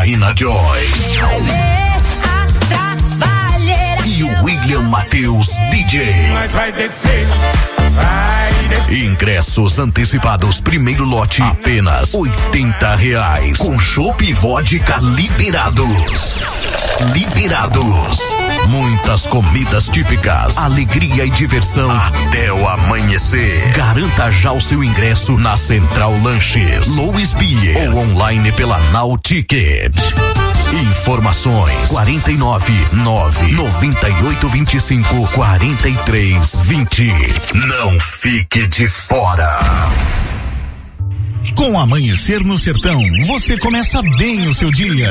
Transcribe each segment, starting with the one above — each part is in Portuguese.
Janaína Joy e o William Matheus DJ. Mas vai descer, vai descer. Ingressos antecipados, primeiro lote, apenas R$80. Com chopp e vodka liberados. Muitas comidas típicas, alegria e diversão até o amanhecer. Garanta já o seu ingresso na Central Lanches, Louis Beer ou online pela Now Ticket. Informações 499-9825-4320. Não fique de fora. Com Amanhecer no Sertão, você começa bem o seu dia.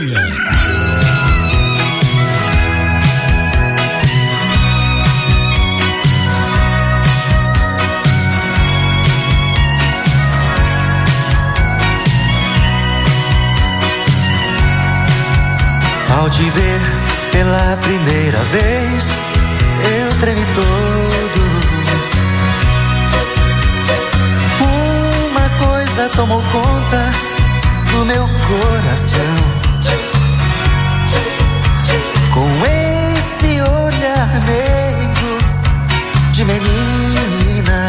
Ao te ver pela primeira vez, eu tremi todo. Uma coisa tomou conta do meu coração. Com esse olhar meio de menina,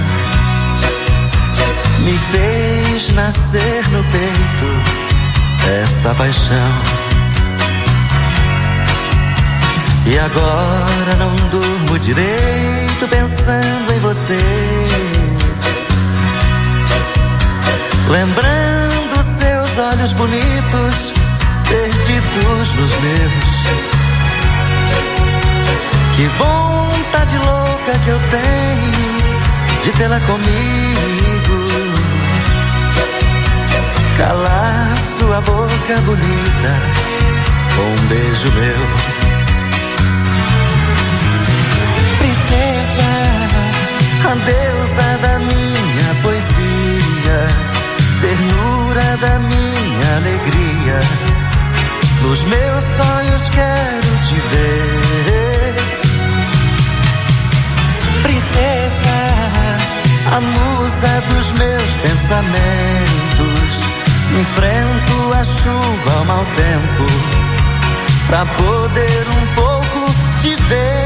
me fez nascer no peito esta paixão. E agora não durmo direito pensando em você, lembrando seus olhos bonitos perdidos nos meus. Que vontade louca que eu tenho de tê-la comigo, calar sua boca bonita com um beijo meu. A deusa da minha poesia, ternura da minha alegria, nos meus sonhos quero te ver. Princesa, a musa dos meus pensamentos, enfrento a chuva ao mau tempo, pra poder um pouco te ver.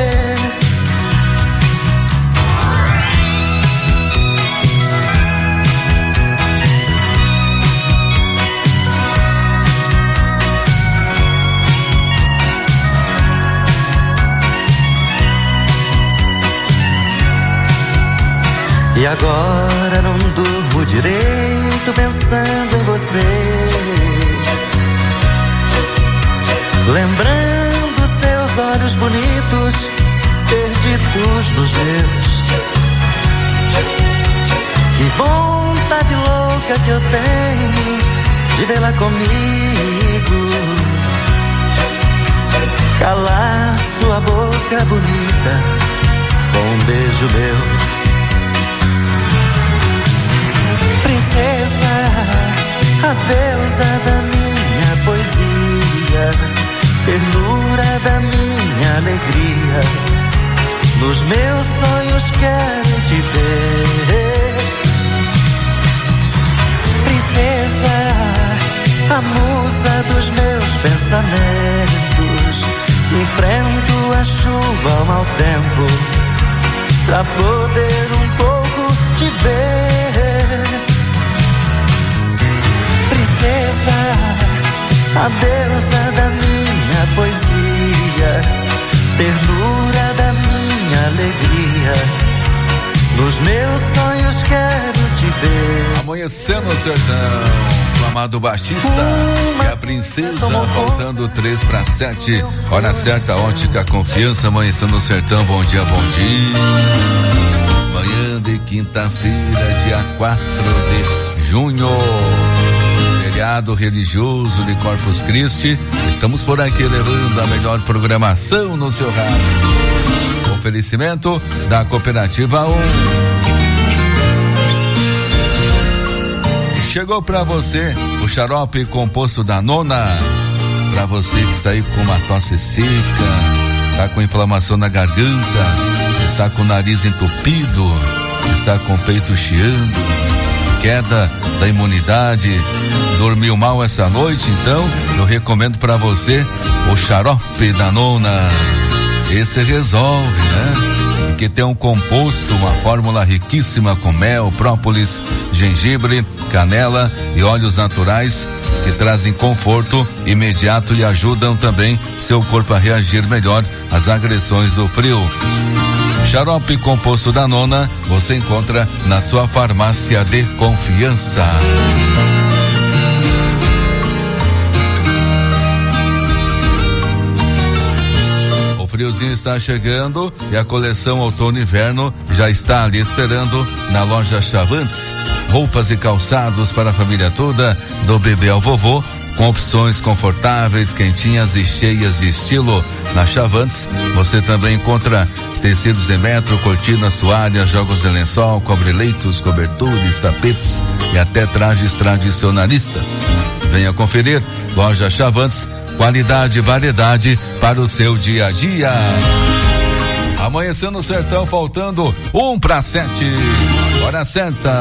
E agora não durmo direito pensando em você, lembrando seus olhos bonitos perdidos nos meus. Que vontade louca que eu tenho de vê-la comigo, calar sua boca bonita com um beijo meu. Princesa, a deusa da minha poesia, ternura da minha alegria, nos meus sonhos quero te ver. Princesa, a musa dos meus pensamentos, enfrento a chuva ao mau tempo, pra poder um pouco te ver. Princesa, a deusa da minha poesia, ternura da minha alegria, nos meus sonhos quero te ver. Amanhecer no Sertão, o amado baixista e a princesa, faltando 6:03. Hora certa, Ótica Confiança, Amanhecer no Sertão, bom dia, bom dia. Manhã de quinta-feira, dia 4 de junho. Feriado religioso de Corpus Christi, estamos por aqui levando a melhor programação no seu rádio. Oferecimento da Cooperativa 1. Chegou para você o xarope composto da Nona, para você que está aí com uma tosse seca, está com inflamação na garganta, está com o nariz entupido, está com o peito chiando. queda da imunidade, dormiu mal essa noite, então eu recomendo para você o xarope da Nona. Esse resolve, né? Que tem um composto, uma fórmula riquíssima com mel, própolis, gengibre, canela e óleos naturais que trazem conforto imediato e ajudam também seu corpo a reagir melhor às agressões do frio. Xarope composto da Nona você encontra na sua farmácia de confiança. O friozinho está chegando e a coleção outono e inverno já está ali esperando na loja Chavantes. Roupas e calçados para a família toda, do bebê ao vovô, com opções confortáveis, quentinhas e cheias de estilo. Na Chavantes você também encontra tecidos em metro, cortinas, toalhas, jogos de lençol, cobre-leitos, cobertores, tapetes e até trajes tradicionalistas. Venha conferir, loja Chavantes, qualidade e variedade para o seu dia a dia. Amanhecendo no sertão, faltando 1:07, hora certa.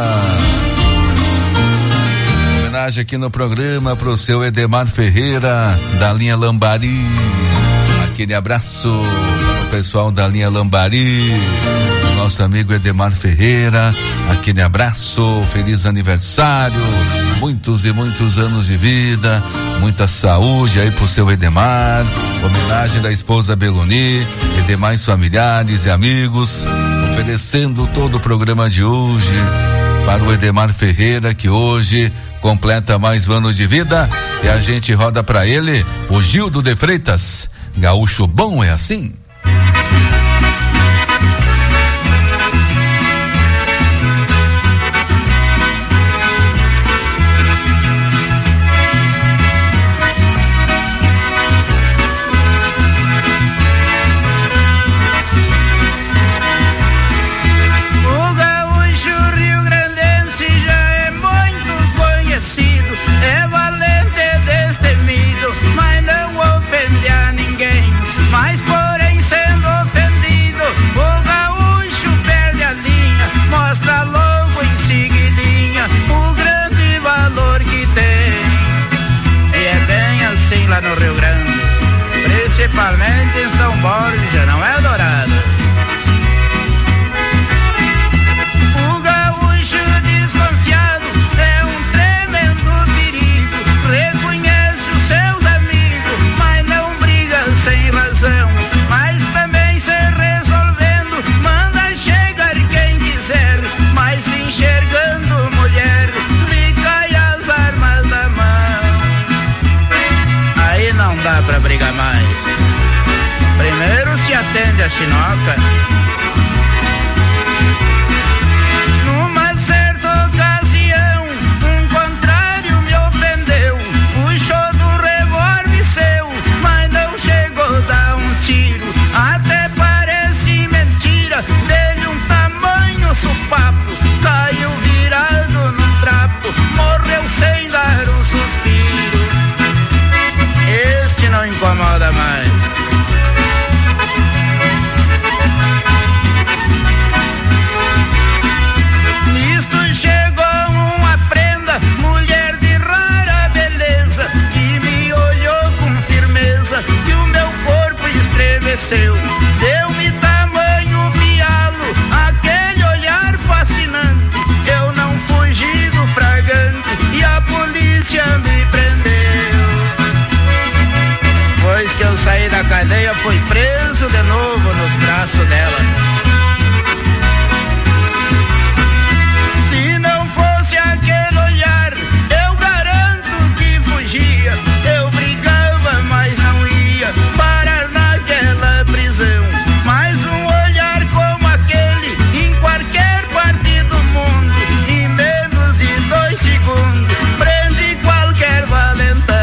Homenagem aqui no programa pro seu Edemar Ferreira, da linha Lambari. Aquele abraço para o pessoal da linha Lambari, nosso amigo Edemar Ferreira, aquele abraço, feliz aniversário, muitos e muitos anos de vida, muita saúde aí pro seu Edemar. Homenagem da esposa Beloni e demais familiares e amigos, oferecendo todo o programa de hoje para o Edemar Ferreira, que hoje completa mais um ano de vida, e a gente roda para ele o Gildo de Freitas. Gaúcho bom é assim. Lá no Rio Grande, principalmente em São Borja, não é Dourado. O gaúcho desconfiado é um tremendo perigo, reconhece os seus amigos, mas não briga sem razão, mas também se resolvendo, manda chegar quem quiser, mas se enxergando mulher, lhe cai as armas da mão. Aí não dá pra brigar mais. Primeiro se atende a chinoca. Numa certa ocasião, um contrário me ofendeu, puxou do revólver seu, mas não chegou a dar um tiro. Até parece mentira, dele um tamanho supapo, caiu virado num trapo, morreu sem dar um suspiro. Este não incomoda mais. Nisto chegou uma prenda, mulher de rara beleza, e me olhou com firmeza, e o meu corpo estremeceu. Deu-me tamanho pialo, aquele olhar fascinante, eu não fugi do fragante, e a polícia me prendeu. Depois que eu saí da cadeia, fui preso de novo nos braços dela. Se não fosse aquele olhar, eu garanto que fugia. Eu brigava, mas não ia parar naquela prisão. Mas um olhar como aquele, em qualquer parte do mundo, em menos de 2 segundos, prende qualquer valentão.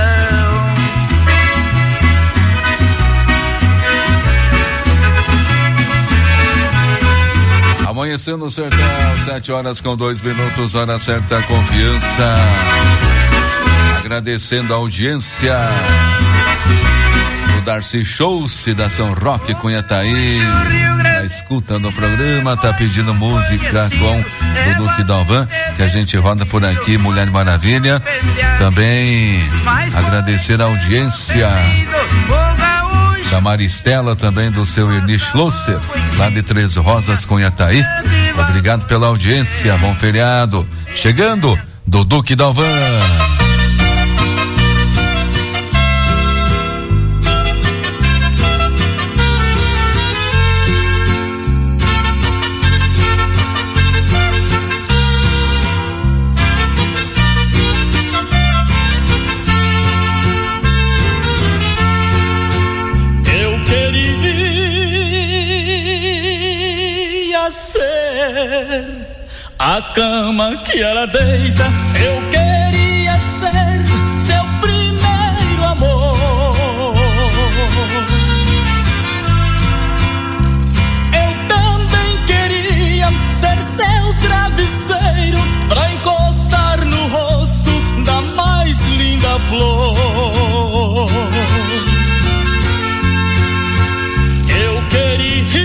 Amanhecendo no sertão, 7:02, hora certa, confiança. Agradecendo a audiência do Darcy Show, da São Roque, Cunhataí, da escutando o programa, tá pedindo música com o Duque Dalvan, que a gente roda por aqui, Mulher Maravilha. Também agradecer a audiência da Maristela, também do seu Ernie Schlosser, lá de Três Rosas, Cunhataí. Obrigado pela audiência, bom feriado. Chegando do Duque Dalvan. A cama que ela deita, eu queria ser seu primeiro amor. Eu também queria ser seu travesseiro, pra encostar no rosto da mais linda flor. Eu queria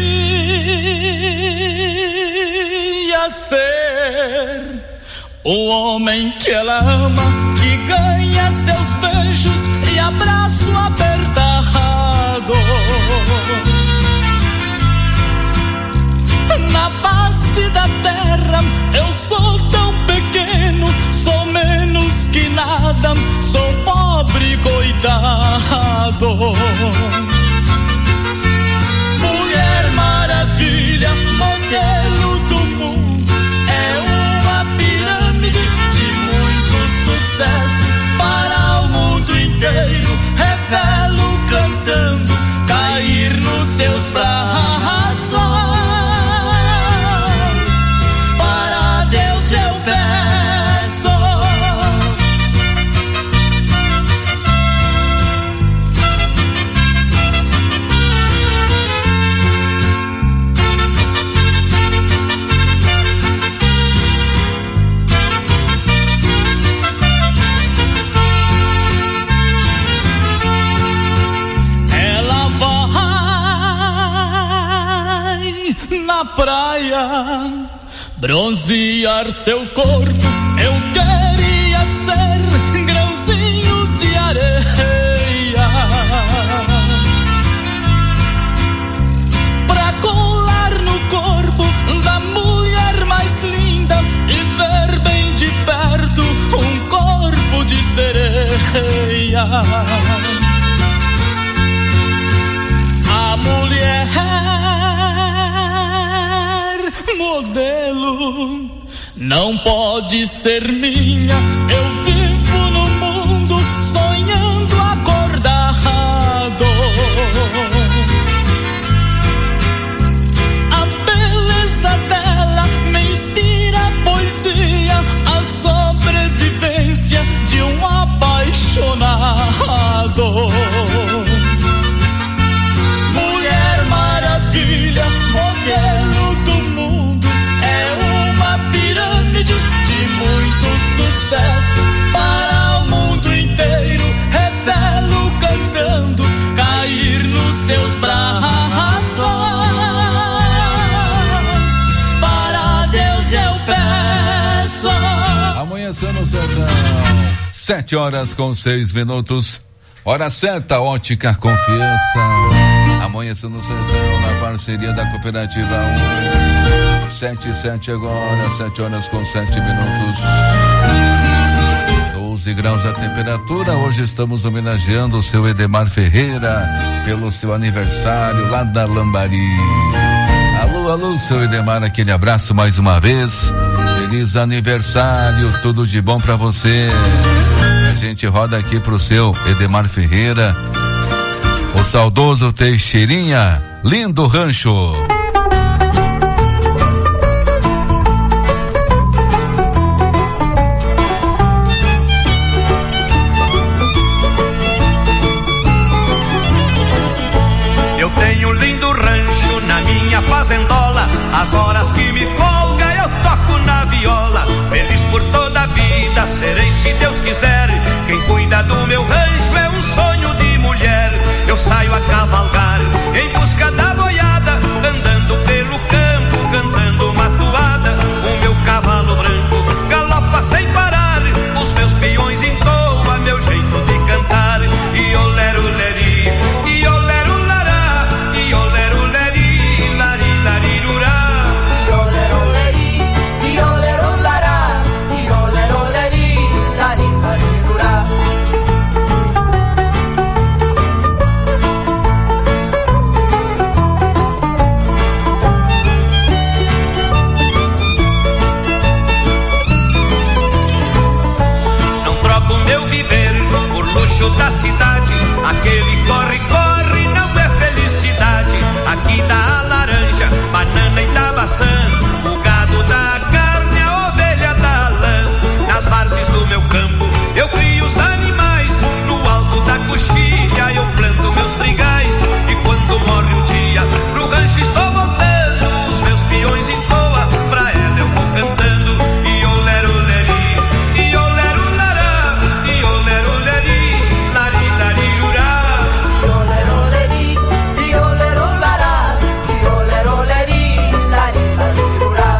ser o homem que ela ama, que ganha seus beijos e abraço apertado. Na face da terra eu sou tão pequeno, sou menos que nada, sou pobre coitado. Mulher Maravilha, modelo do mundo, de muito sucesso para o mundo inteiro. Revelo cantando, cair nos seus braços. Para Deus eu peço. Na praia, bronzear seu corpo, eu queria ser grãozinhos de areia, pra colar no corpo da mulher mais linda e ver bem de perto um corpo de sereia. A mulher modelo não pode ser minha, eu vivo no mundo sonhando acordado. A beleza dela me inspira poesia, a sobrevivência de um apaixonado. Mulher Maravilha, modelo do mundo, uma pirâmide de muito sucesso para o mundo inteiro. Revelo cantando, cair nos seus braços. Para Deus eu peço. Amanhecendo o sertão, 7:06. Hora certa, Ótica Confiança. Amanhecendo o sertão na parceria da Cooperativa 7 agora, 7:07. 12 graus a temperatura. Hoje estamos homenageando o seu Edemar Ferreira pelo seu aniversário lá da Lambari. Alô, seu Edemar, aquele abraço mais uma vez. Feliz aniversário, tudo de bom pra você. A gente roda aqui pro seu Edemar Ferreira, o saudoso Teixeirinha, lindo rancho. Eu tenho um lindo rancho na minha fazendola, as horas que me folga eu toco na viola. Feliz por toda a vida serei, se Deus quiser. Quem cuida do meu rancho é um sonho de mulher. Eu saio a cavalgar em busca da boiada, andando luxo da cidade. Aquele corre-corre não é felicidade. Aqui dá a laranja, banana e dá maçã. O gado dá a carne, a ovelha dá a lã. Nas várzeas do meu campo eu crio os animais. No alto da coxilha eu planto meus trigais. E quando morre o dia, pro rancho estou voltando. Os meus peões em toa, pra ela eu vou cantando. E olero leri, e olero lará, e olero leri, lari lari urá. E olero leri, e olero lará, e olero leri, lari lari urá.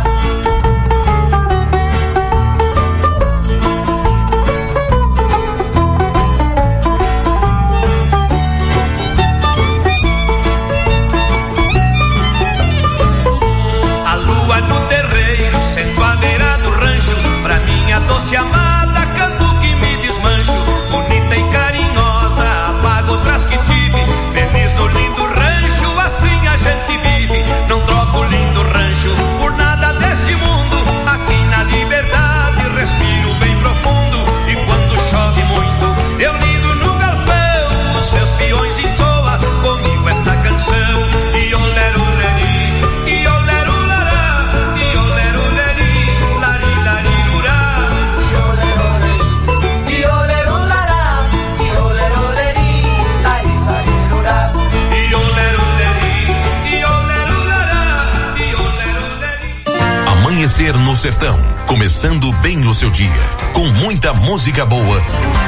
A lua no terreiro, sento à beira do rancho. Pra minha doce amada, canto que me desmancho. Bonita e carinhosa, apago outras que tive. Feliz no lindo rancho, assim a gente vive. Não troco o lindo rancho por nada deste mundo. Aqui na liberdade, respiro bem profundo. E quando chove muito, eu lido no galpão. Os meus peões em toa, comigo esta canção. E olero leri, e olero lará, e olero leri, lari lari urá. E olero leri, e olero lará, e olero leri, lari lari urá. E olero leri, e olero lará, e olero leri. Amanhecer no Sertão, começando bem o seu dia, com muita música boa.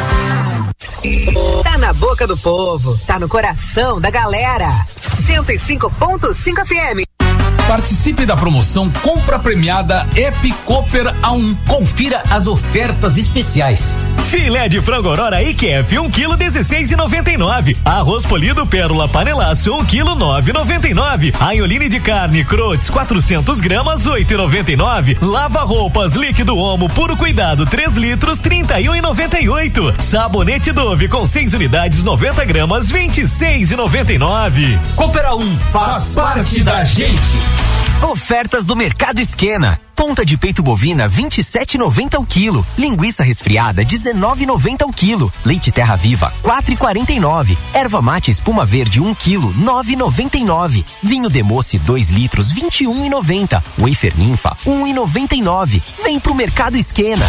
Tá na boca do povo, tá no coração da galera. 105.5 FM. Participe da promoção Compra Premiada Ep Cooper A1. Confira as ofertas especiais. Filé de frango Aurora IQF 1 kg 16,99. Arroz polido Pérola Panelaço 1 kg 9,99. Aioline de carne Crotes 400 gramas 8,99. Lava roupas líquido Omo puro cuidado 3 litros 31,98. Sabonete Dove com 6 unidades 90 gramas 26,99. Cooper A1 faz parte da gente. Ofertas do Mercado Esquena. Ponta de peito bovina 27,90 ao quilo. Linguiça resfriada 19,90 ao quilo. Leite Terra Viva 4,49. Erva mate espuma verde 1 quilo 9,99. Vinho Democe 2 litros 21,90. Wafer Ninfa 1,99. Vem pro Mercado Esquena.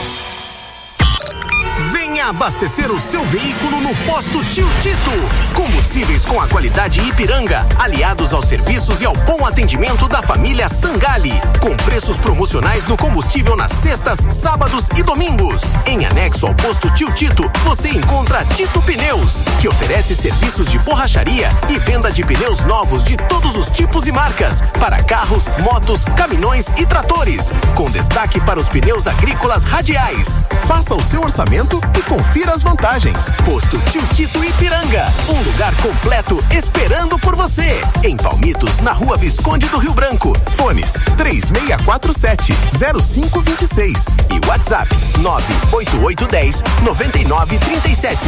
Venha abastecer o seu veículo no Posto Tio Tito. Combustíveis com a qualidade Ipiranga, aliados aos serviços e ao bom atendimento da família Sangali. Com preços promocionais no combustível nas sextas, sábados e domingos. Em anexo ao Posto Tio Tito, você encontra Tito Pneus, que oferece serviços de borracharia e venda de pneus novos de todos os tipos e marcas, para carros, motos, caminhões e tratores, com destaque para os pneus agrícolas radiais. Faça o seu orçamento e confira as vantagens. Posto Tio Tito Ipiranga, um lugar completo esperando por você. Em Palmitos, na Rua Visconde do Rio Branco. Fones 3647-0526 e WhatsApp 98810-9937.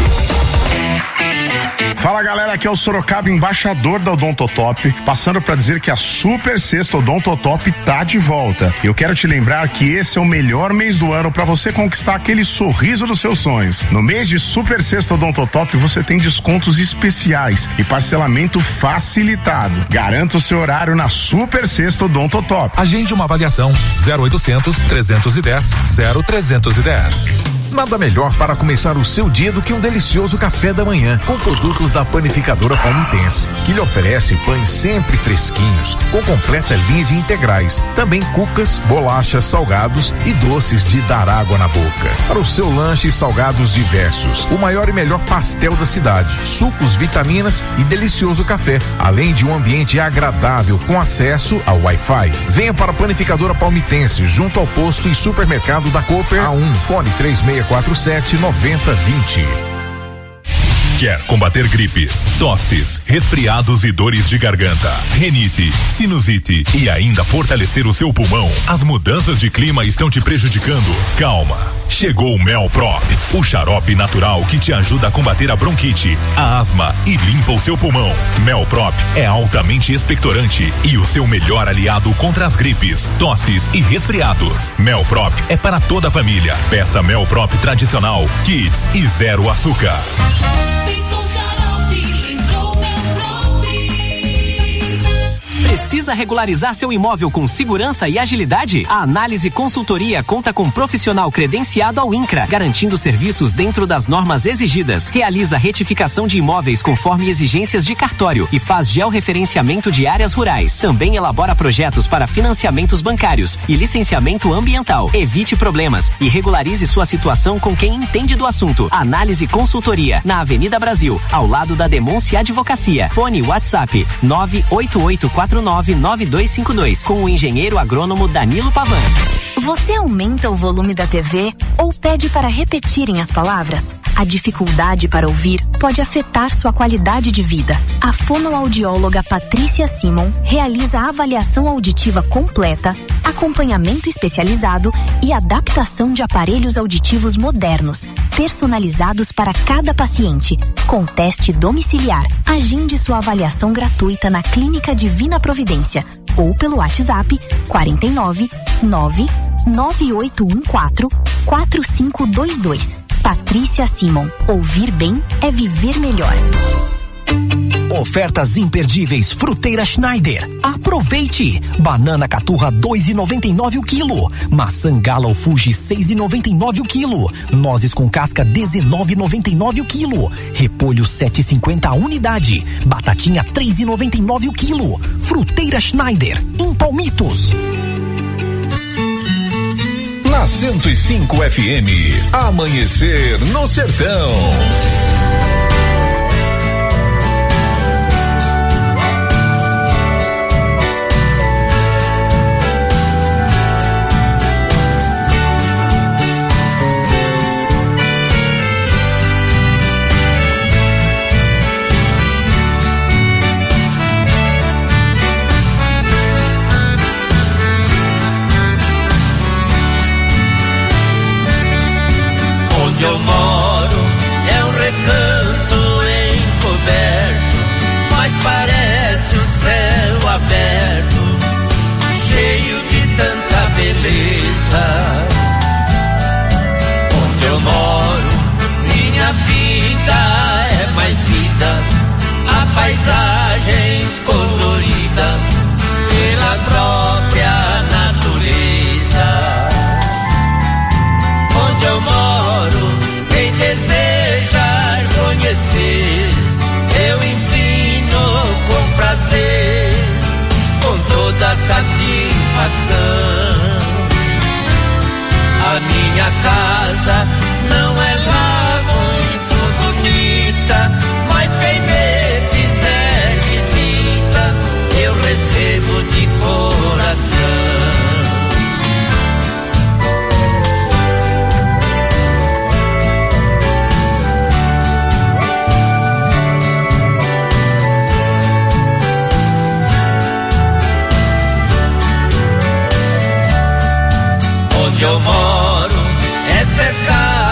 Fala galera, aqui é o Sorocaba, embaixador da Odontotop, passando para dizer que a Super Sexta Odontotop tá de volta. Eu quero te lembrar que esse é o melhor mês do ano para você conquistar aquele sorriso dos seus sonhos. No mês de Super Sexta Odontotop você tem descontos especiais e parcelamento facilitado. Garanta o seu horário na Super Sexta Odontotop. Agende uma avaliação 0800 310 0310. Nada melhor para começar o seu dia do que um delicioso café da manhã com produtos da panificadora palmitense, que lhe oferece pães sempre fresquinhos, com completa linha de integrais, também cucas, bolachas, salgados e doces de dar água na boca. Para o seu lanche, salgados diversos, o maior e melhor pastel da cidade, sucos, vitaminas e delicioso café, além de um ambiente agradável com acesso ao Wi-Fi. Venha para a panificadora palmitense, junto ao posto e supermercado da Cooper A1, fone 3647-9020. Quer combater gripes, tosses, resfriados e dores de garganta, rinite, sinusite e ainda fortalecer o seu pulmão? As mudanças de clima estão te prejudicando? Calma. Chegou o Melprop, o xarope natural que te ajuda a combater a bronquite, a asma e limpa o seu pulmão. Melprop é altamente expectorante e o seu melhor aliado contra as gripes, tosses e resfriados. Melprop é para toda a família. Peça Melprop tradicional, Kids e zero açúcar. Precisa regularizar seu imóvel com segurança e agilidade? A Análise Consultoria conta com profissional credenciado ao INCRA, garantindo serviços dentro das normas exigidas. Realiza retificação de imóveis conforme exigências de cartório e faz georreferenciamento de áreas rurais. Também elabora projetos para financiamentos bancários e licenciamento ambiental. Evite problemas e regularize sua situação com quem entende do assunto. Análise Consultoria, na Avenida Brasil, ao lado da Demôncia Advocacia. Fone WhatsApp 988499252 com o engenheiro agrônomo Danilo Pavan. Você aumenta o volume da TV ou pede para repetirem as palavras? A dificuldade para ouvir pode afetar sua qualidade de vida. A fonoaudióloga Patrícia Simon realiza avaliação auditiva completa, acompanhamento especializado e adaptação de aparelhos auditivos modernos, personalizados para cada paciente, com teste domiciliar. Agende sua avaliação gratuita na Clínica Divina Providência ou pelo WhatsApp 49 99814 4522. Patrícia Simon. Ouvir bem é viver melhor. Ofertas imperdíveis Fruteira Schneider. Aproveite! Banana caturra 2,99 o quilo. Maçã Gala Fuji 6,99 o quilo. Nozes com casca 19,99 o quilo. Repolho 7,50 a unidade. Batatinha 3,99 o quilo. Fruteira Schneider, em Palmitos. Na 105 FM, Amanhecer no Sertão. Onde eu moro é um recanto encoberto, mas parece um céu aberto, cheio de tanta beleza. Onde eu moro, minha vida é mais vida, a paisagem colorida pela própria natureza. Onde eu moro, quem desejar conhecer, eu ensino com prazer, com toda satisfação. A minha casa não é lá muito bonita, mas quem me fizer visita, eu recebo de coração. Onde eu moro é cercado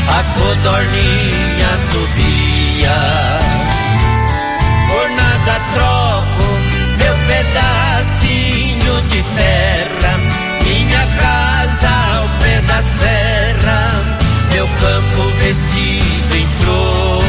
a codorninha subia. Por nada troco meu pedacinho de terra, minha casa ao pé da serra, meu campo vestido em flor,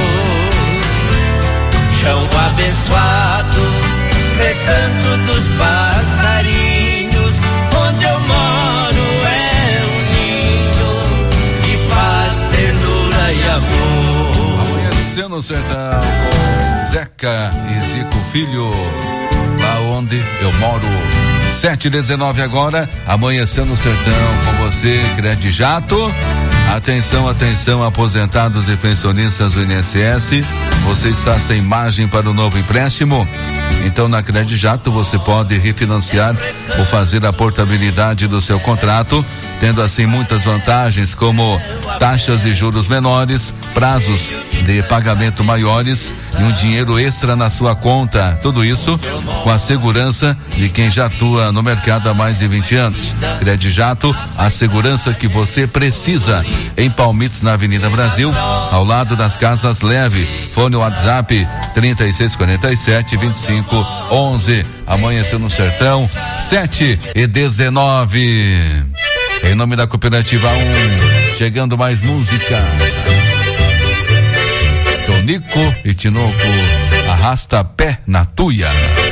chão abençoado, recanto dos passarinhos, onde eu moro é um ninho de paz, ternura e amor. Amanhecendo no sertão com Zeca e Zico Filho, lá onde eu moro. 7h19 agora, amanhecendo no sertão com você, Credijato. Atenção, atenção, aposentados e pensionistas do INSS, você está sem margem para o novo empréstimo? Então na Credijato você pode refinanciar ou fazer a portabilidade do seu contrato, tendo assim muitas vantagens como taxas de juros menores, prazos de pagamento maiores e um dinheiro extra na sua conta. Tudo isso com a segurança de quem já atua no mercado há mais de 20 anos. Credijato, a segurança que você precisa. Em Palmites, na Avenida Brasil, ao lado das Casas Leve. Fone WhatsApp 3647-2511. Amanhecendo no sertão, 7h19. Em nome da Cooperativa 1, chegando mais música. Tonico e Tinoco, arrasta pé na tuia.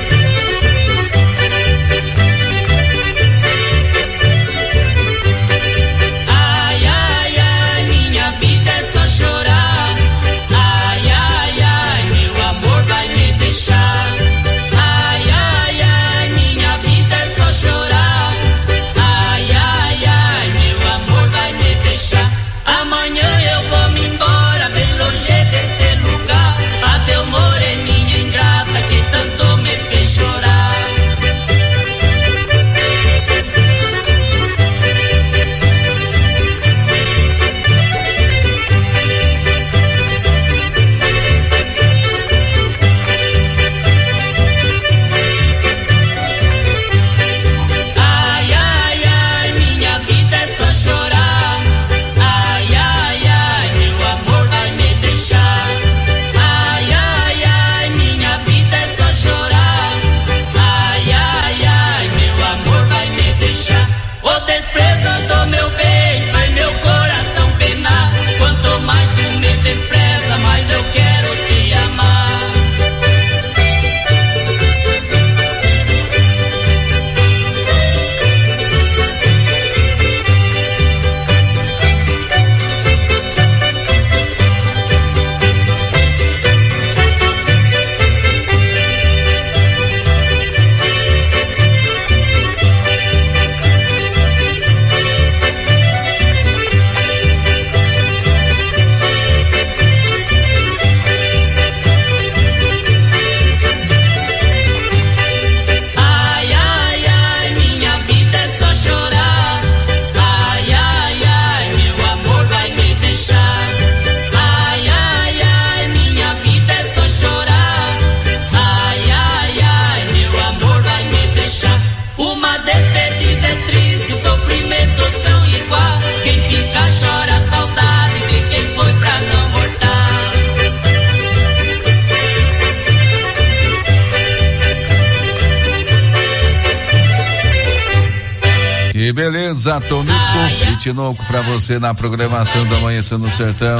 Beleza, Tonico e Tinoco pra você na programação do Amanhecendo no Sertão,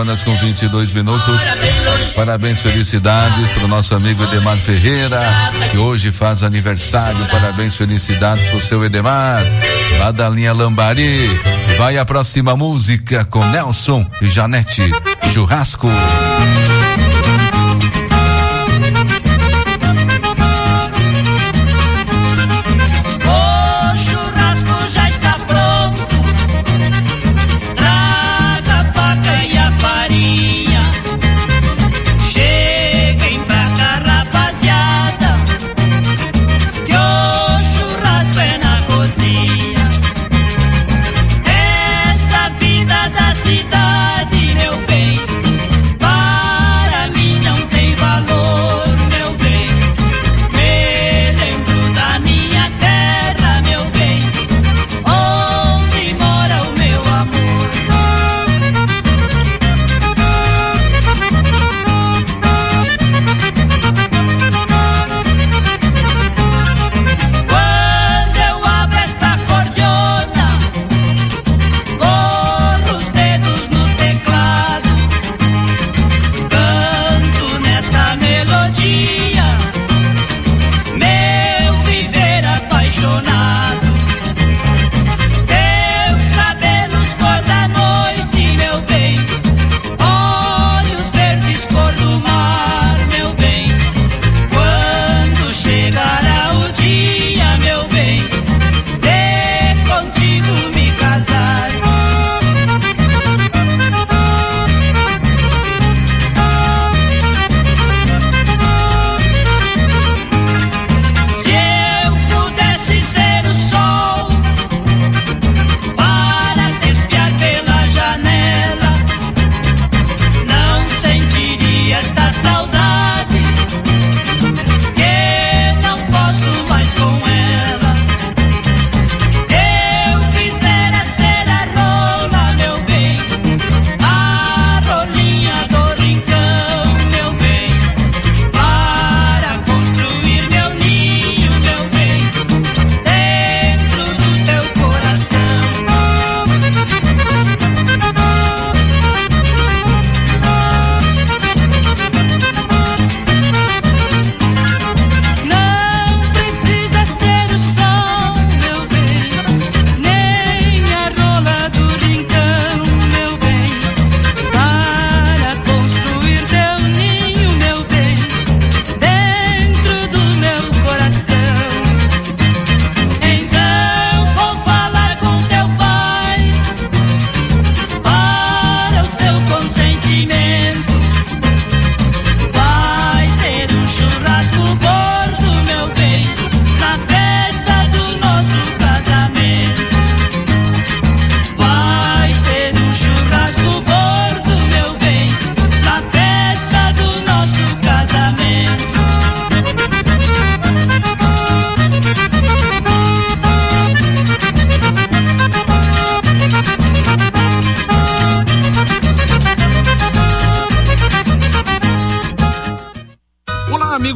7h22. Parabéns, felicidades pro nosso amigo Edemar Ferreira, que hoje faz aniversário. Parabéns, felicidades pro seu Edemar, lá da linha Lambari. Vai a próxima música com Nelson e Janete, Churrasco. Esta vida da cidade, meu bem,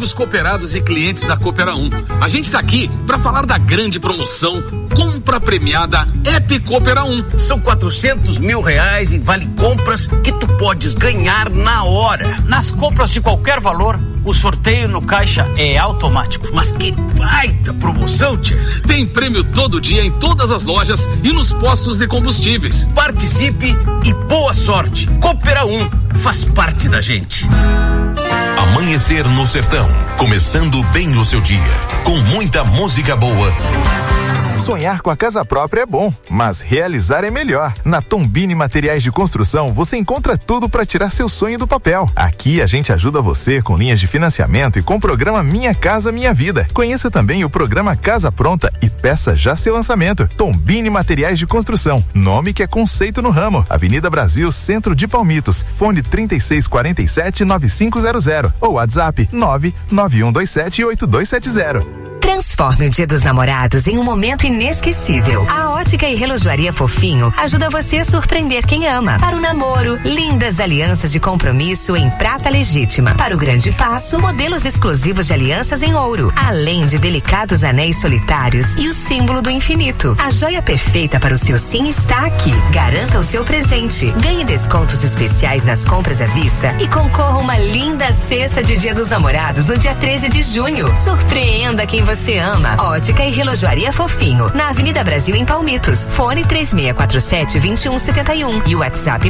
amigos cooperados e clientes da Coopera 1. A gente tá aqui para falar da grande promoção Compra Premiada App Coopera 1. São R$400 mil em vale compras que tu podes ganhar na hora. Nas compras de qualquer valor, o sorteio no caixa é automático. Mas que baita promoção, tia! Tem prêmio todo dia em todas as lojas e nos postos de combustíveis. Participe e boa sorte. Coopera 1 faz parte da gente. Amanhecer no Sertão, começando bem o seu dia, com muita música boa. Sonhar com a casa própria é bom, mas realizar é melhor. Na Tombini Materiais de Construção, você encontra tudo para tirar seu sonho do papel. Aqui a gente ajuda você com linhas de financiamento e com o programa Minha Casa Minha Vida. Conheça também o programa Casa Pronta e peça já seu lançamento. Tombini Materiais de Construção, nome que é conceito no ramo. Avenida Brasil, Centro de Palmitos. Fone 3647-9500 ou WhatsApp 991278270. Transforme o Dia dos Namorados em um momento inesquecível. A Ótica e Relojoaria Fofinho ajuda você a surpreender quem ama. Para o namoro, lindas alianças de compromisso em prata legítima. Para o grande passo, modelos exclusivos de alianças em ouro. Além de delicados anéis solitários e o símbolo do infinito. A joia perfeita para o seu sim está aqui. Garanta o seu presente. Ganhe descontos especiais nas compras à vista e concorra a uma linda cesta de Dia dos Namorados no dia 13 de junho. Surpreenda quem você ama. Ótica e Relojoaria Fofinho, na Avenida Brasil, em Palmitos. Fone 3647-2171 e o WhatsApp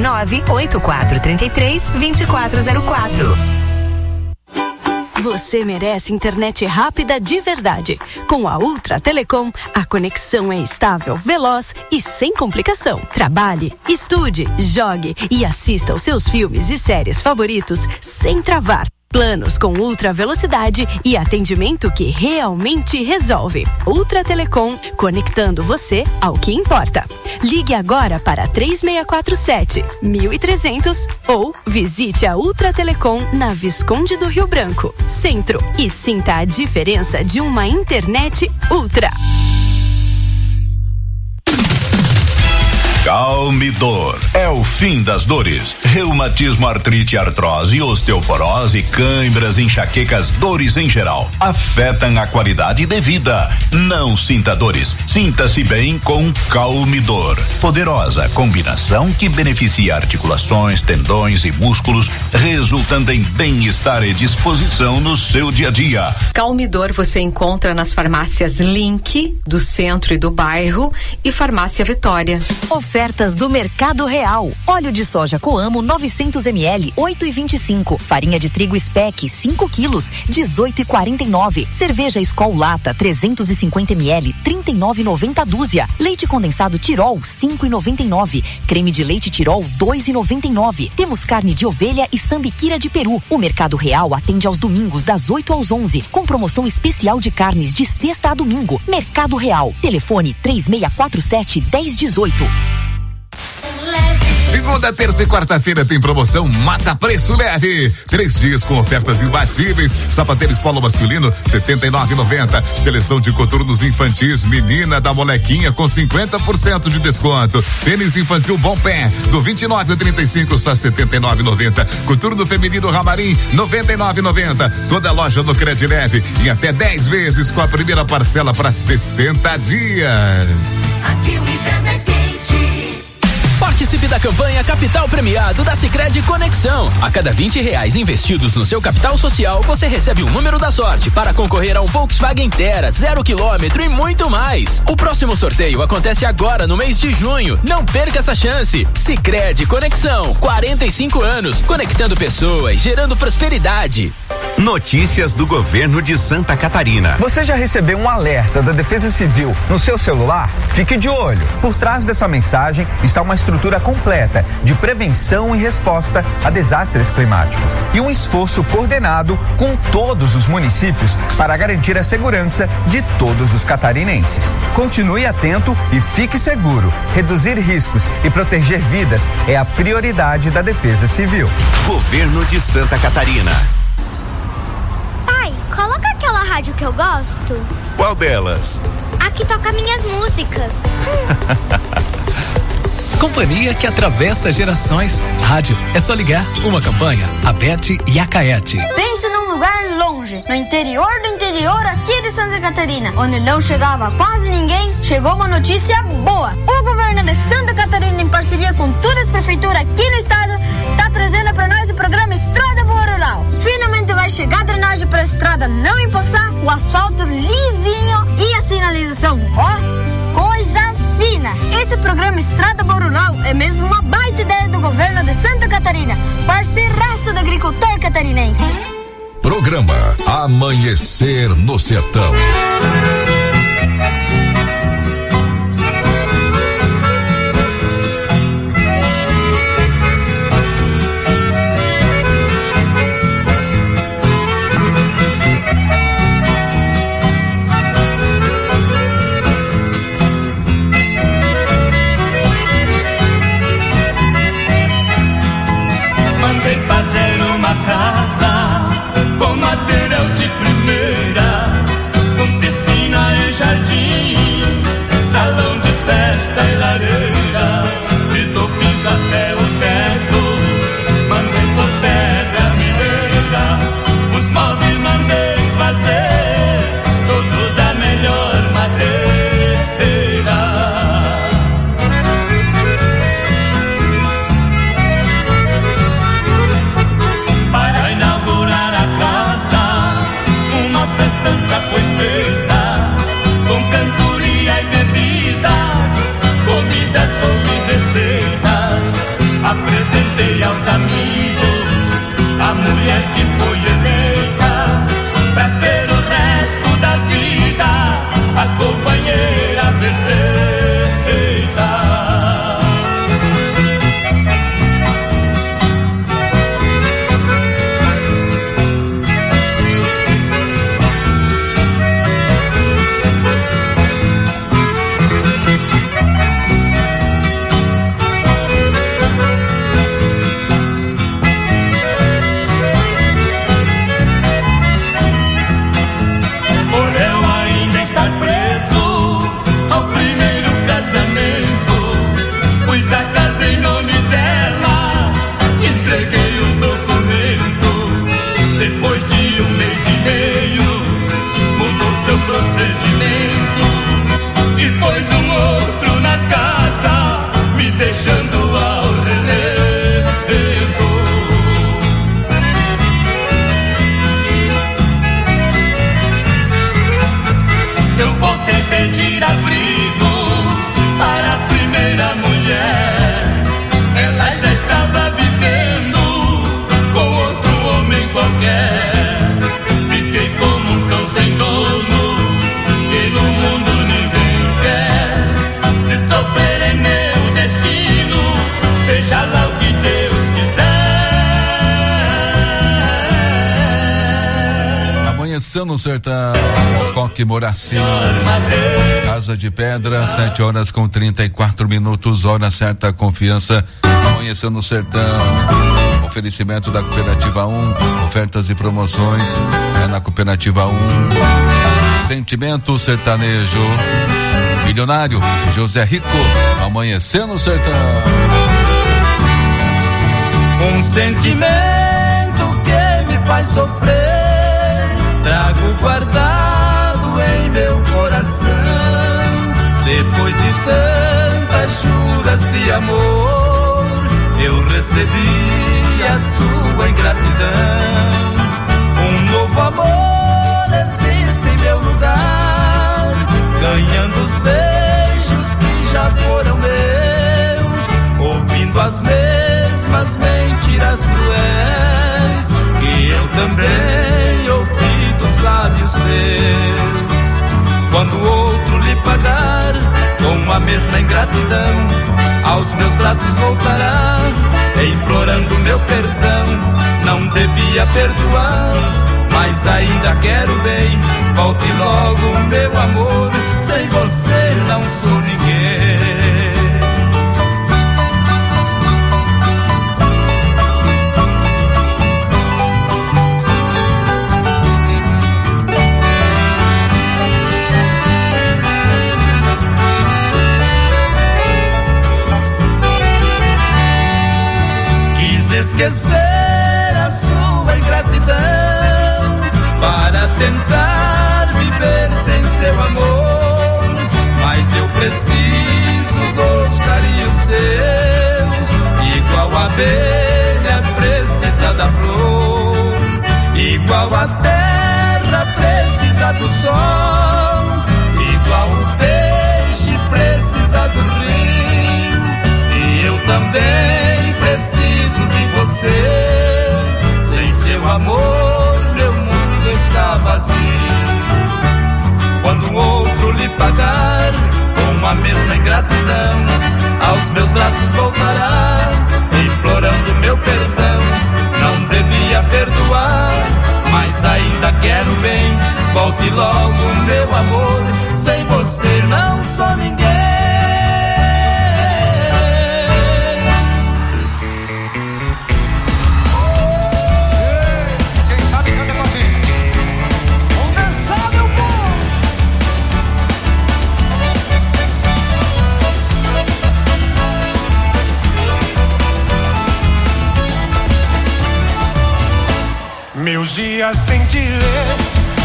98433-2404. Você merece internet rápida de verdade. Com a Ultra Telecom, a conexão é estável, veloz e sem complicação. Trabalhe, estude, jogue e assista aos seus filmes e séries favoritos sem travar. Planos com ultra velocidade e atendimento que realmente resolve. Ultra Telecom, conectando você ao que importa. Ligue agora para 3647-1300 ou visite a Ultra Telecom na Visconde do Rio Branco, Centro, e sinta a diferença de uma internet ultra. Calmidor é o fim das dores. Reumatismo, artrite, artrose, osteoporose, câimbras, enxaquecas, dores em geral afetam a qualidade de vida. Não sinta dores. Sinta-se bem com Calmidor. Poderosa combinação que beneficia articulações, tendões e músculos, resultando em bem-estar e disposição no seu dia a dia. Calmidor você encontra nas farmácias Link, do centro e do bairro, e Farmácia Vitória. Ofertas do Mercado Real. Óleo de soja Coamo 900 ml 8,25. Farinha de trigo Spec 5 quilos 18,49. Cerveja Skol Lata 350 ml 39,90 dúzia. Leite condensado Tirol 5,99. Creme de leite Tirol 2,99. Temos carne de ovelha e sambiquira de peru. O Mercado Real atende aos domingos das 8 às 11 com promoção especial de carnes de sexta a domingo. Mercado Real. Telefone 3647-1018. Segunda, terça e quarta-feira tem promoção Mata Preço Leve. 3 dias com ofertas imbatíveis. Sapatênis polo masculino, R$79,90. Seleção de coturnos infantis, menina da molequinha com 50% de desconto. Tênis infantil Bom Pé, do 29 ao 35, só R$79,90. Coturno feminino Ramarim, R$99,90. Toda loja no Cred Leve em até 10 vezes com a primeira parcela para 60 dias. Aqui o inverno é quente. Participe da campanha Capital Premiado da Sicredi Conexão. A cada R$20 investidos no seu capital social, você recebe um número da sorte para concorrer a um Volkswagen Tera 0 km e muito mais. O próximo sorteio acontece agora no mês de junho. Não perca essa chance. Sicredi Conexão, 45 anos, conectando pessoas, gerando prosperidade. Notícias do governo de Santa Catarina. Você já recebeu um alerta da Defesa Civil no seu celular? Fique de olho. Por trás dessa mensagem está uma estrutura completa de prevenção e resposta a desastres climáticos e um esforço coordenado com todos os municípios para garantir a segurança de todos os catarinenses. Continue atento e fique seguro. Reduzir riscos e proteger vidas é a prioridade da Defesa Civil. Governo de Santa Catarina. Pai, coloca aquela rádio que eu gosto. Qual delas? A que toca minhas músicas. Companhia que atravessa gerações. Rádio, é só ligar. Uma campanha, Aberte e Acaete. Pense num lugar longe. longe, no interior do interior aqui de Santa Catarina, onde não chegava quase ninguém, chegou uma notícia boa. O governo de Santa Catarina, em parceria com todas as prefeituras aqui no estado, tá trazendo para nós o programa Estrada Boa Rural. Finalmente vai chegar a drenagem para a estrada não empoçar, o asfalto lisinho e a sinalização, ó, coisa fina. Esse programa Estrada Boa Rural é mesmo uma baita ideia do governo de Santa Catarina, parceiraço do agricultor catarinense. Programa Amanhecer no Sertão. Mandei fazer uma casa com material de primeira, com piscina e jardim, salão de festa e lareira, de do piso até o teto. Mandei por pedra mineira, os móveis mandei fazer, tudo da melhor madeira. Para inaugurar a casa, uma festança foi feita, com cantoria e bebidas, comidas sob receitas. Apresentei aos amigos a mulher que foi eleita pra ser o resto da vida a companheira perfeita. Por eu ainda estar preso ao primeiro casamento, pus a casa em nome dela, entreguei o documento. Depois de 1 mês e meio, mudou seu procedimento e pôs um outro na casa, me deixando ao relento. Eu voltei pedir abrigo para a primeira mulher. Ela já estava vivendo com outro homem qualquer. Fiquei como um cão sem dono, que no mundo ninguém quer. Se sofrer é meu destino, seja lá o que Deus quiser. Amanhecendo no Sertão, Coque Moraci, Casa de Pedra, 7h34, hora certa, confiança. Amanhecendo no Sertão, oferecimento da Cooperativa 1, ofertas e promoções na Cooperativa 1. Sentimento sertanejo, milionário, José Rico, Amanhecendo no Sertão. Um sentimento que me faz sofrer, trago guardado em meu coração. Depois de tantas juras de amor, eu recebi a sua ingratidão. Um novo amor existe em meu lugar, ganhando os beijos que já foram meus, ouvindo as mesmas mentiras cruéis que eu também ouvi dos lábios seus. Quando o outro lhe pagar com a mesma ingratidão, aos meus braços voltarás, implorando meu perdão. Não devia perdoar, mas ainda quero bem. Volte logo, meu amor, sem você não sou ninguém. Esquecer a sua ingratidão, para tentar viver sem seu amor. Mas eu preciso dos carinhos seus, igual a abelha precisa da flor, igual a terra precisa do sol, igual o peixe precisa do rio. E eu também preciso de você. Sem seu amor meu mundo está vazio. Quando o outro lhe pagar com a mesma ingratidão, aos meus braços voltarás, implorando meu perdão. Não devia perdoar, mas ainda quero bem. Volte logo, meu amor, sem você não sou ninguém. Quem sabe canta com assim. Vamos dançar, meu povo. Meus dias sem te ver.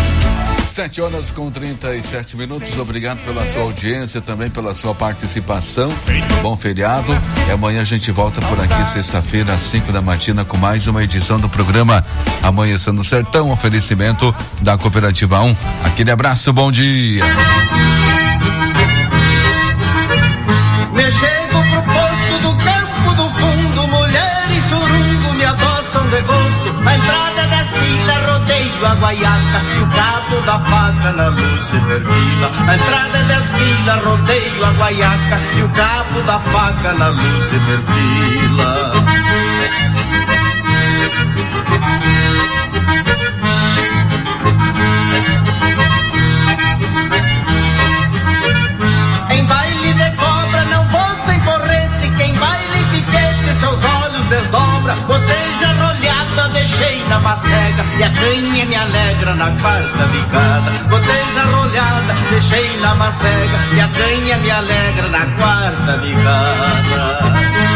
7h37. Obrigado pela sua audiência, também pela sua participação. Bom feriado. E amanhã a gente volta por aqui, sexta-feira, às 5 da matina, com mais uma edição do programa Amanhecendo no Sertão. Oferecimento da Cooperativa 1. Aquele abraço, bom dia. Me chego pro posto do campo do fundo, mulher e surungo me adoçam de gosto. A entrada das pilas, rodeio a guaiaca e o cabo da faca na luz se perfila. A entrada das pilas, rodeio a guaiaca e o cabo da faca na luz se perfila. Em baile de cobra não vou sem porrete, quem baile piquete seus olhos desdobra. Boteja rolhada deixei na macega e a canha me alegra na quarta bicada. Boteja rolhada deixei na macega e a canha me alegra na quarta bicada.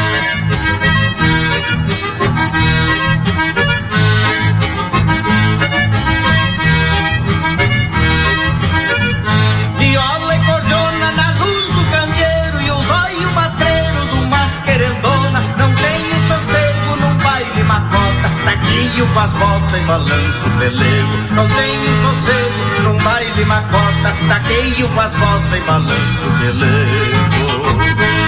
Viola e cordiona na luz do candeeiro e o zóio matreiro do masquerendona. Não tenho sossego num baile macota, taquinho com as botas e balanço o pelego. Não tenho sossego num baile macota, taquinho com as botas e balanço o pelego.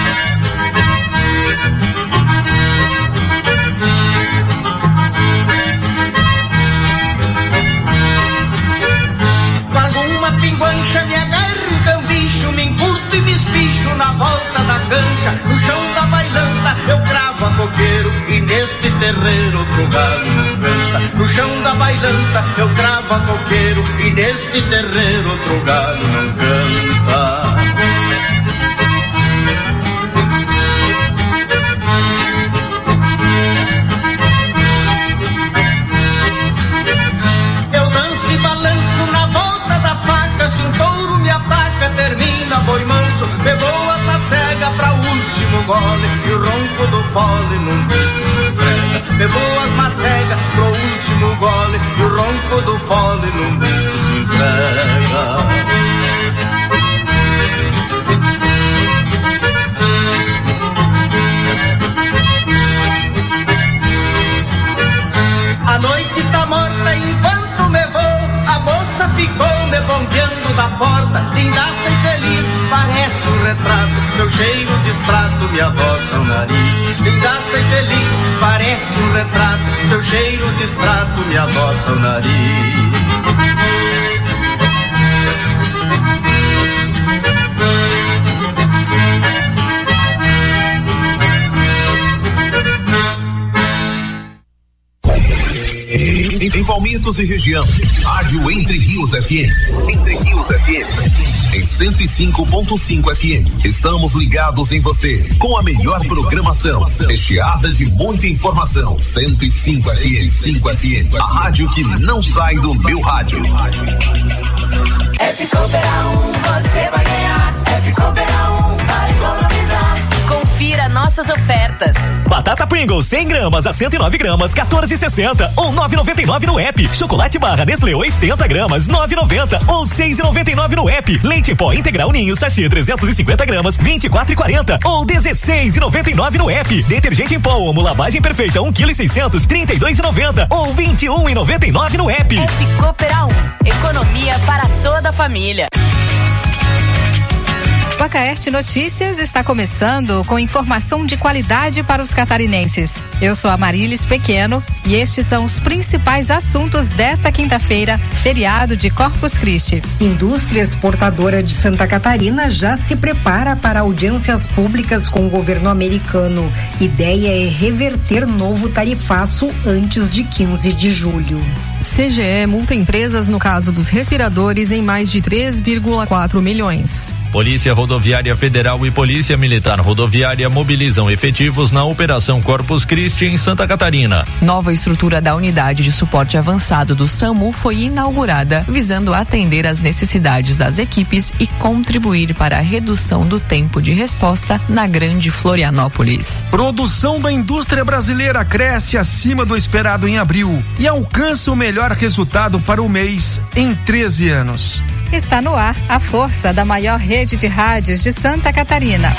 Com alguma pinguancha me agarro em cambicho, me encurto e me espicho na volta da cancha. No chão da bailanta eu cravo a coqueiro e neste terreiro outro galo não canta. No chão da bailanta eu cravo a coqueiro e neste terreiro outro galo não canta. Eu danço e balanço na volta da faca, se um touro me ataca termina boi manso. Me vou as macega pra o último gole e o ronco do fole num beijo se entrega. Me vou as macega pro último gole e o ronco do fole num beijo se entrega. A noite tá morta enquanto me vou, a moça ficou me bombeando da porta. Lindaça e feliz, parece um retrato, meu cheiro de extrato me adoça o nariz. Lindaça e feliz, parece um retrato, seu cheiro de extrato me adoça o nariz. Em Palmitos e região, Rádio Entre Rios FM. Entre Rios FM. Em 105.5 FM. Estamos ligados em você, com a melhor programação, recheada de muita informação. 105 FM, 5 FM. A rádio que não sai do meu rádio. Você vai ganhar. Vai economizar. Confira nossa nossas ofertas. Batata Pringles 100 gramas a 109 gramas, 14,60 ou 9,99 no app. Chocolate barra Nestlé 80 gramas, 9,90 ou 6,99 no app. Leite em pó integral Ninho sachê 350 gramas, 24,40 ou 16,99 no app. Detergente em pó Omo lavagem perfeita 1,6 kg, 32,90 ou 21,99 no app. App Cooperar 1, economia para toda a família. O Acaerte Notícias está começando com informação de qualidade para os catarinenses. Eu sou a Marilis Pequeno e estes são os principais assuntos desta quinta-feira, feriado de Corpus Christi. Indústria Exportadora de Santa Catarina já se prepara para audiências públicas com o governo americano. Ideia é reverter novo tarifaço antes de 15 de julho. CGE multa empresas no caso dos respiradores em mais de 3,4 milhões. Polícia Rodoviária Federal e Polícia Militar Rodoviária mobilizam efetivos na Operação Corpus Christi em Santa Catarina. Nova estrutura da Unidade de Suporte Avançado do SAMU foi inaugurada, visando atender às necessidades das equipes e contribuir para a redução do tempo de resposta na Grande Florianópolis. Produção da indústria brasileira cresce acima do esperado em abril e alcança o melhor resultado para o mês em 13 anos. Está no ar a força da maior rede de rádios de Santa Catarina.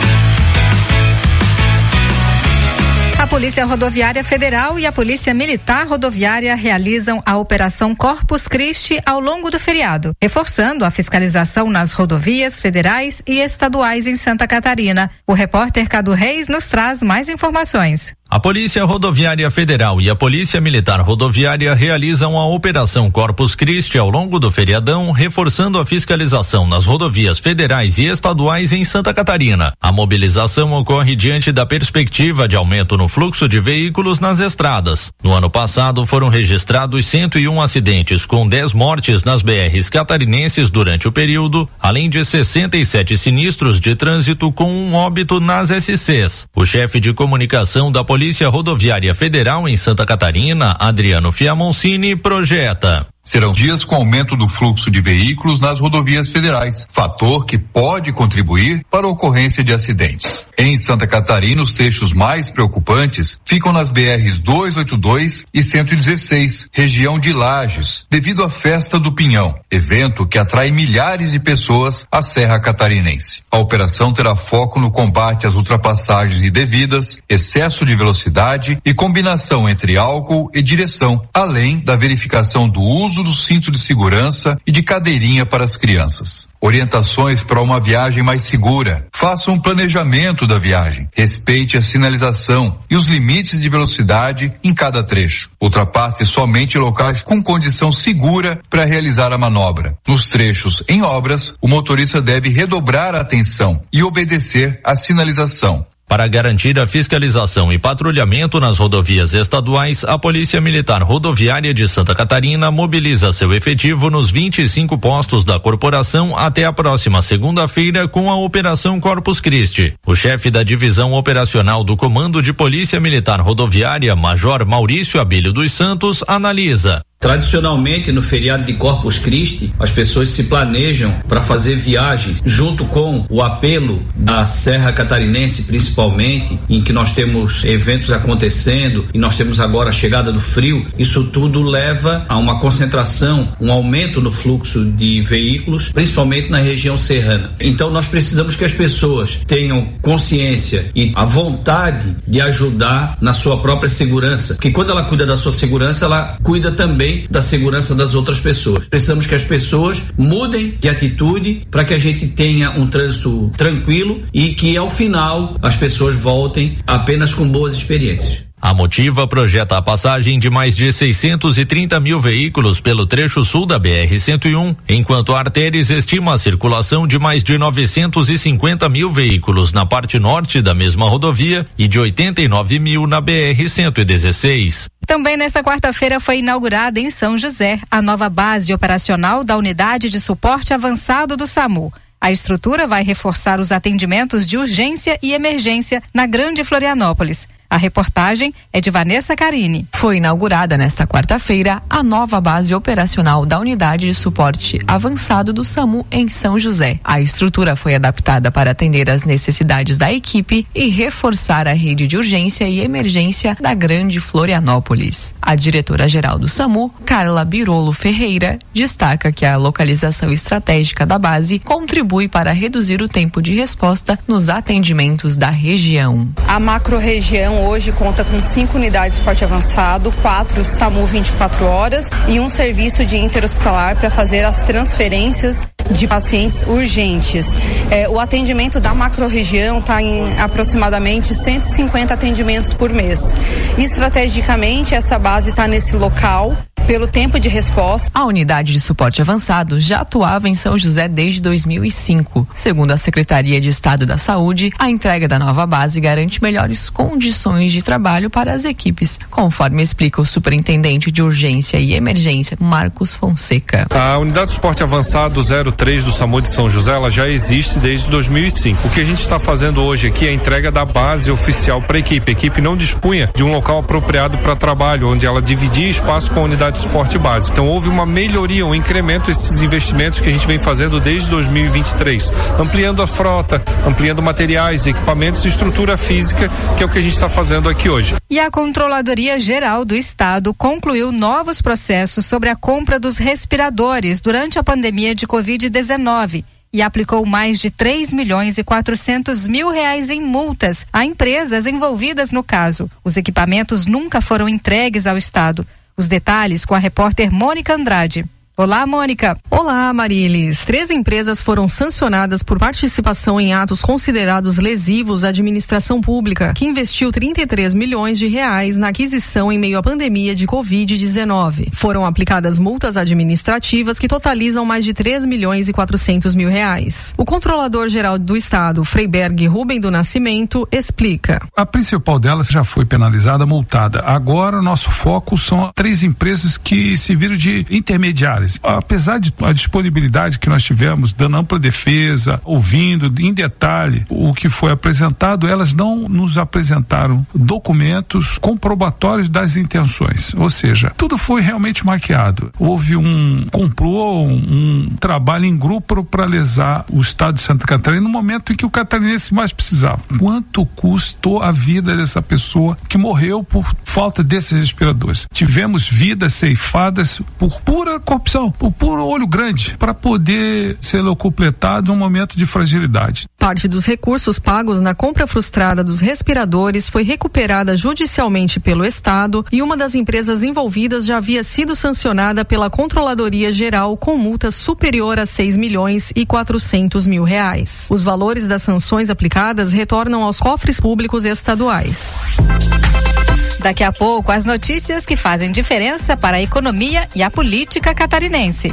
A Polícia Rodoviária Federal e a Polícia Militar Rodoviária realizam a Operação Corpus Christi ao longo do feriado, reforçando a fiscalização nas rodovias federais e estaduais em Santa Catarina. O repórter Cadu Reis nos traz mais informações. A Polícia Rodoviária Federal e a Polícia Militar Rodoviária realizam a Operação Corpus Christi ao longo do feriadão, reforçando a fiscalização nas rodovias federais e estaduais em Santa Catarina. A mobilização ocorre diante da perspectiva de aumento no fluxo de veículos nas estradas. No ano passado foram registrados 101 acidentes, com 10 mortes nas BRs catarinenses durante o período, além de 67 sinistros de trânsito com um óbito nas SCs. O chefe de comunicação da Polícia Rodoviária Federal em Santa Catarina, Adriano Fiamoncini, projeta. Serão dias com aumento do fluxo de veículos nas rodovias federais, fator que pode contribuir para a ocorrência de acidentes. Em Santa Catarina, os trechos mais preocupantes ficam nas BRs 282 e 116, região de Lages, devido à Festa do Pinhão, evento que atrai milhares de pessoas à Serra Catarinense. A operação terá foco no combate às ultrapassagens indevidas, excesso de velocidade e combinação entre álcool e direção, além da verificação do uso do cinto de segurança e de cadeirinha para as crianças. Orientações para uma viagem mais segura. Faça um planejamento da viagem. Respeite a sinalização e os limites de velocidade em cada trecho. Ultrapasse somente locais com condição segura para realizar a manobra. Nos trechos em obras, o motorista deve redobrar a atenção e obedecer à sinalização. Para garantir a fiscalização e patrulhamento nas rodovias estaduais, a Polícia Militar Rodoviária de Santa Catarina mobiliza seu efetivo nos 25 postos da corporação até a próxima segunda-feira com a Operação Corpus Christi. O chefe da Divisão Operacional do Comando de Polícia Militar Rodoviária, Major Maurício Abílio dos Santos, analisa. Tradicionalmente, no feriado de Corpus Christi, as pessoas se planejam para fazer viagens junto com o apelo da Serra Catarinense, principalmente, em que nós temos eventos acontecendo e nós temos agora a chegada do frio. Isso tudo leva a uma concentração, um aumento no fluxo de veículos, principalmente na região serrana. Então, nós precisamos que as pessoas tenham consciência e a vontade de ajudar na sua própria segurança, porque quando ela cuida da sua segurança, ela cuida também da segurança das outras pessoas. Precisamos que as pessoas mudem de atitude para que a gente tenha um trânsito tranquilo e que ao final as pessoas voltem apenas com boas experiências. A Motiva projeta a passagem de mais de 630 mil veículos pelo trecho sul da BR-101, enquanto a Artéries estima a circulação de mais de 950 mil veículos na parte norte da mesma rodovia e de 89 mil na BR-116. Também nesta quarta-feira foi inaugurada em São José a nova base operacional da Unidade de Suporte Avançado do SAMU. A estrutura vai reforçar os atendimentos de urgência e emergência na Grande Florianópolis. A reportagem é de Vanessa Carini. Foi inaugurada nesta quarta-feira a nova base operacional da Unidade de Suporte Avançado do SAMU em São José. A estrutura foi adaptada para atender às necessidades da equipe e reforçar a rede de urgência e emergência da Grande Florianópolis. A diretora-geral do SAMU, Carla Birolo Ferreira, destaca que a localização estratégica da base contribui para reduzir o tempo de resposta nos atendimentos da região. A macro-região hoje conta com 5 unidades de suporte avançado, 4 SAMU 24 horas e um serviço de interhospitalar para fazer as transferências de pacientes urgentes. O atendimento da macro-região está em aproximadamente 150 atendimentos por mês. Estrategicamente, essa base está nesse local pelo tempo de resposta. A unidade de suporte avançado já atuava em São José desde 2005. Segundo a Secretaria de Estado da Saúde, a entrega da nova base garante melhores condições de trabalho para as equipes, conforme explica o superintendente de urgência e emergência, Marcos Fonseca. A unidade de suporte avançado 03 do SAMU de São José, ela já existe desde 2005. O que a gente está fazendo hoje aqui é a entrega da base oficial para a equipe. A equipe não dispunha de um local apropriado para trabalho, onde ela dividia espaço com a unidade de suporte básico. Então houve uma melhoria, um incremento desses investimentos que a gente vem fazendo desde 2023, ampliando a frota, ampliando materiais, equipamentos e estrutura física, que é o que a gente está fazendo aqui hoje. E a Controladoria Geral do Estado concluiu novos processos sobre a compra dos respiradores durante a pandemia de Covid-19 e aplicou mais de 3.400.000 reais em multas a empresas envolvidas no caso. Os equipamentos nunca foram entregues ao Estado. Os detalhes com a repórter Mônica Andrade. Olá, Mônica. Olá, Marilis. 3 empresas foram sancionadas por participação em atos considerados lesivos à administração pública, que investiu 33 milhões de reais na aquisição em meio à pandemia de Covid-19. Foram aplicadas multas administrativas que totalizam mais de 3.400.000 reais. O controlador-geral do Estado, Freiberg Rubem do Nascimento, explica. A principal delas já foi penalizada, multada. Agora, o nosso foco são 3 empresas que se viram de intermediárias. Apesar de a disponibilidade que nós tivemos, dando ampla defesa, ouvindo em detalhe o que foi apresentado, elas não nos apresentaram documentos comprobatórios das intenções. Ou seja, tudo foi realmente maquiado. Houve um complô, um trabalho em grupo para lesar o estado de Santa Catarina no momento em que o catarinense mais precisava. Quanto custou a vida dessa pessoa que morreu por falta desses respiradores? Tivemos vidas ceifadas por pura corrupção, por puro olho grande, para poder ser locupletado num momento de fragilidade. Parte dos recursos pagos na compra frustrada dos respiradores foi recuperada judicialmente pelo Estado e uma das empresas envolvidas já havia sido sancionada pela Controladoria Geral com multa superior a 6.400.000 reais. Os valores das sanções aplicadas retornam aos cofres públicos estaduais. Daqui a pouco, as notícias que fazem diferença para a economia e a política catarinense.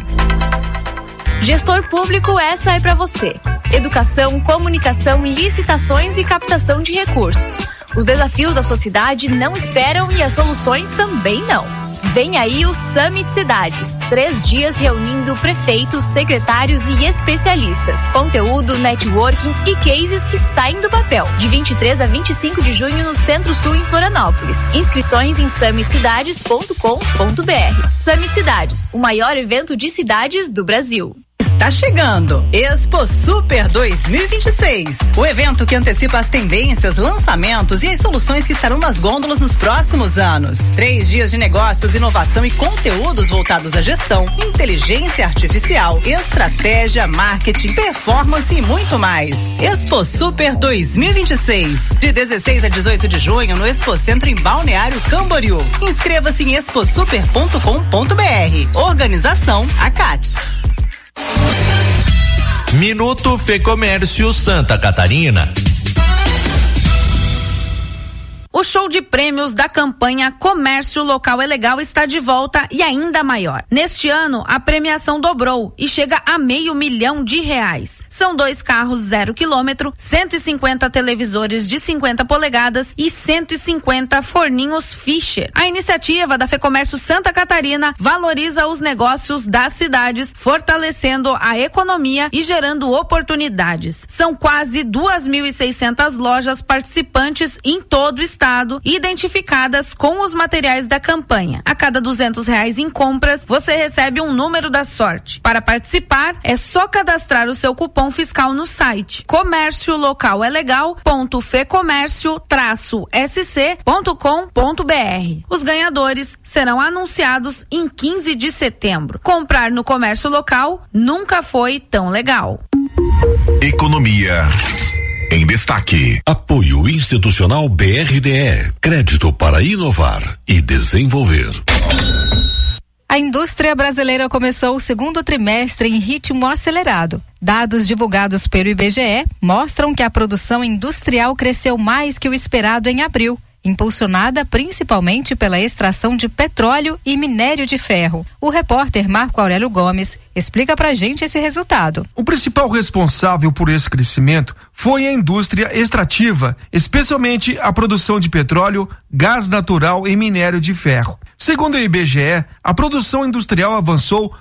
Gestor público, essa é para você. Educação, comunicação, licitações e captação de recursos. Os desafios da sua cidade não esperam e as soluções também não. Vem aí o Summit Cidades. 3 dias reunindo prefeitos, secretários e especialistas. Conteúdo, networking e cases que saem do papel. De 23 a 25 de junho no Centro-Sul, em Florianópolis. Inscrições em summitcidades.com.br. Summit Cidades, o maior evento de cidades do Brasil. Está chegando Expo Super 2026, o evento que antecipa as tendências, lançamentos e as soluções que estarão nas gôndolas nos próximos anos. 3 dias de negócios, inovação e conteúdos voltados à gestão, inteligência artificial, estratégia, marketing, performance e muito mais. Expo Super 2026, de 16 a 18 de junho no Expo Centro em Balneário Camboriú. Inscreva-se em exposuper.com.br. Organização ACATS. Minuto Fecomércio Santa Catarina. O show de prêmios da campanha Comércio Local é Legal está de volta e ainda maior. Neste ano, a premiação dobrou e chega a R$500 mil. São 2 carros 0 km, 150 televisores de 50 polegadas e 150 forninhos Fischer. A iniciativa da Fecomércio Santa Catarina valoriza os negócios das cidades, fortalecendo a economia e gerando oportunidades. São quase 2.600 lojas participantes em todo o estado. estado identificadas com os materiais da campanha. A cada R$200 em compras, você recebe um número da sorte. Para participar, é só cadastrar o seu cupom fiscal no site comérciolocalegal.fecomércio-sc.com.br. Os ganhadores serão anunciados em 15 de setembro. Comprar no comércio local nunca foi tão legal. Economia em destaque. Apoio institucional BRDE. Crédito para inovar e desenvolver. A indústria brasileira começou o segundo trimestre em ritmo acelerado. Dados divulgados pelo IBGE mostram que a produção industrial cresceu mais que o esperado em abril, impulsionada principalmente pela extração de petróleo e minério de ferro. O repórter Marco Aurélio Gomes explica pra gente esse resultado. O principal responsável por esse crescimento foi a indústria extrativa, especialmente a produção de petróleo, gás natural e minério de ferro. Segundo o IBGE, a produção industrial avançou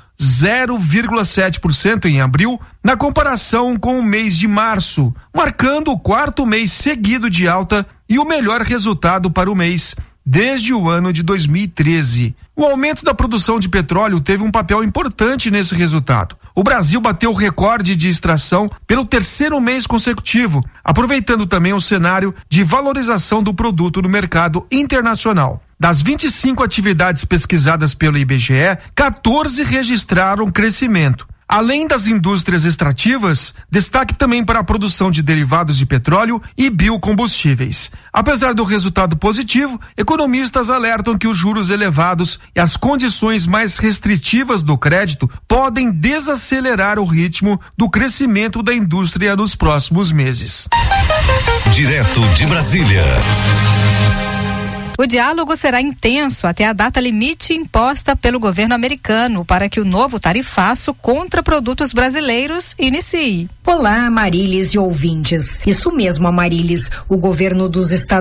0,7% em abril, na comparação com o mês de março, marcando o quarto mês seguido de alta e o melhor resultado para o mês desde o ano de 2013. O aumento da produção de petróleo teve um papel importante nesse resultado. O Brasil bateu o recorde de extração pelo terceiro mês consecutivo, aproveitando também o cenário de valorização do produto no mercado internacional. Das 25 atividades pesquisadas pelo IBGE, 14 registraram crescimento. Além das indústrias extrativas, destaque também para a produção de derivados de petróleo e biocombustíveis. Apesar do resultado positivo, economistas alertam que os juros elevados e as condições mais restritivas do crédito podem desacelerar o ritmo do crescimento da indústria nos próximos meses. Direto de Brasília. O diálogo será intenso até a data limite imposta pelo governo americano para que o novo tarifaço contra produtos brasileiros inicie. Olá, Amarilis e ouvintes. Isso mesmo, Amarilis. O governo dos Estados